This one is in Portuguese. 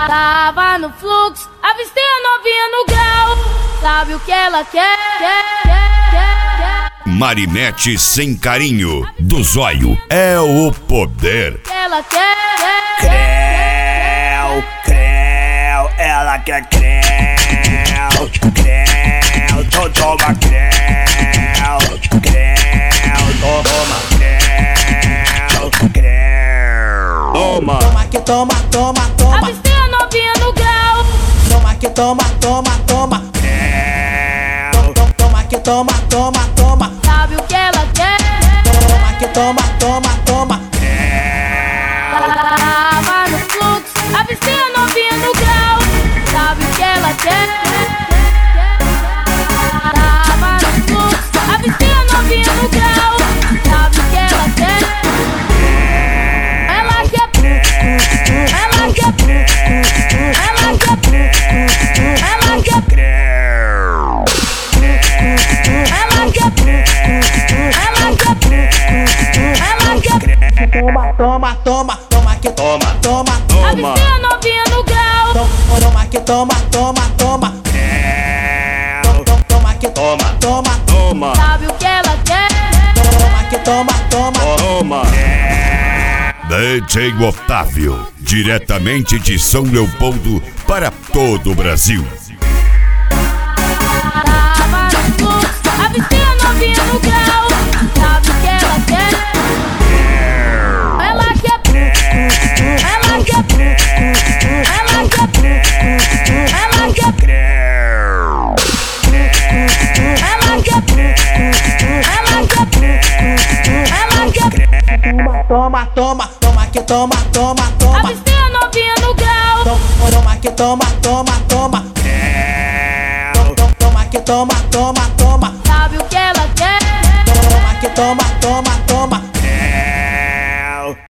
Tava no fluxo, avistei a novinha no grau. Sabe o que ela quer? Marinette sem carinho, do zóio é o poder. Ela quer? Creu, creu, ela quer creu, creu, toma creu, creu, toma creu, creu. Toma, Toma que toma, toma, toma. Avistei a novinha no grau. Toma que toma, toma, toma. creu. Toma que toma, toma, toma. Sabe o que ela quer? Toma que toma, toma, toma. Tava no fluxo, avistei a novinha no grau. Sabe o que ela quer? Tava no fluxo, avistei a novinha no grau. Sabe o que ela quer? Ela quer, ela quer, ela quer, ela quer, Toma, toma, toma. Toma que toma, toma, toma. avistei a novinha no grau. Toma que toma, toma, toma. Toma que toma, toma, Toma, Sabe o que ela quer? toma que toma, toma. toma. DJ Otávio, diretamente de São Leopoldo para todo o Brasil. Tava no fluxo, avistei a novinha no grau. Sabe o que ela quer? Ela quer, ela quer, ela quer, ela quer, ela quer, ela quer, Toma, toma, toma que toma, toma, toma. avistei a novinha no grau. Toma que toma, toma, toma. Toma que toma, toma, toma. Sabe o que ela quer?